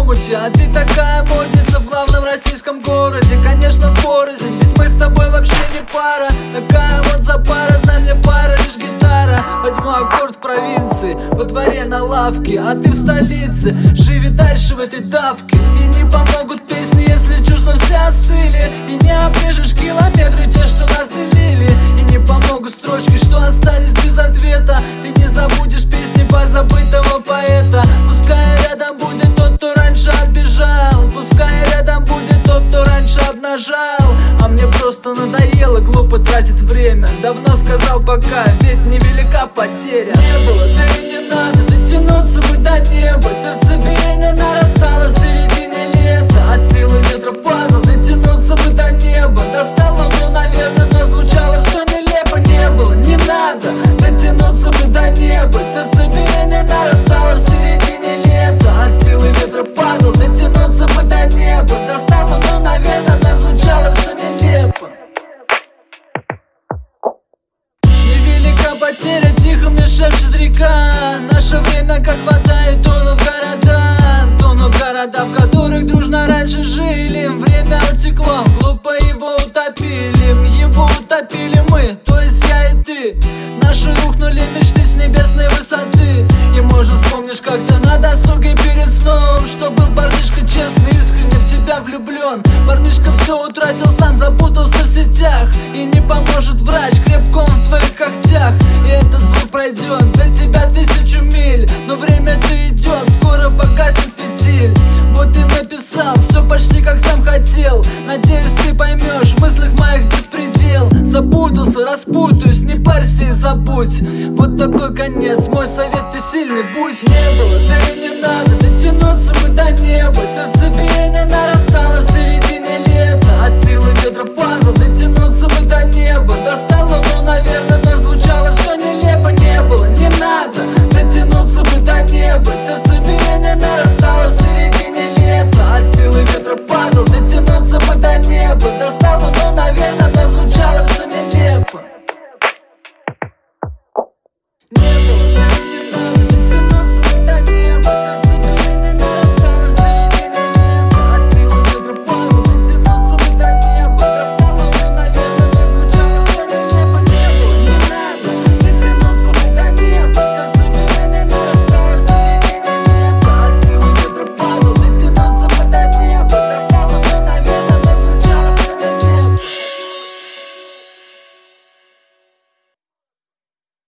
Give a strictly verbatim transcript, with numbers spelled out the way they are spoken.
омуте. А ты такая модница в главном российском городе. Конечно, порознь, ведь мы с тобой вообще не пара. Такая вот запара, знай мне пара, лишь гитара. Возьму аккорд в провинции, во дворе на лавке, а ты в столице, живи дальше в этой давке. И не помогут песни, если чувства все остыли. И не обрежешь километры те, что нас делили. И не помогут строчки, что остались без ответа. Ты не забудешь песни позабытого поэта. Пускай рядом будет тот, кто раньше отбежал. Пускай рядом будет тот, кто раньше обнажал. А мне просто надоело глупо тратить время. Давно сказал пока, ведь невелика потеря. Не было, да и не надо дотянуться бы до неба. Сердцебиение нарастало в середине лета. От силы ветра падал, дотянуться бы до неба. Достал луну, наверное, но звучало все нелепо. Не было, не надо дотянуться бы до неба. Сердцебиение нарастало в середине лета. От силы ветра падал, дотянуться бы до неба. Достал луну, наверное, но звучало все нелепо. Невелика потеря, тихо мне шепчет река. Наше время как вода, и тону в города. Тону в города, в которых дружно раньше жили. Время утекло, глупо его утопили. Его утопили мы, то есть я и ты. Наши рухнули мечты с небесной высоты. И может вспомнишь как-то на досуге перед сном, что был парнишка честный, искренне в тебя влюблен. Парнишка все утратил сам, запутался в сетях. И не поможет врач, крепко он в твоих когтях. И этот звук пройдет для тебя тысячу миль. Но время-то идет, скоро погаснет фитиль. Вот и написал, все почти как сам хотел. Надеюсь, ты поймешь, в мыслях моих беспредел. Запутался, распутаюсь, не парься и забудь. Вот такой конец, мой совет, ты сильный будь. Не было, да и не надо дотянуться бы до неба. Сердцебиение нарастало в середине лета. От силы ветра падал, дотянуться бы до неба. Достал луну, наверное, но звучало все нелепо. Не было, не надо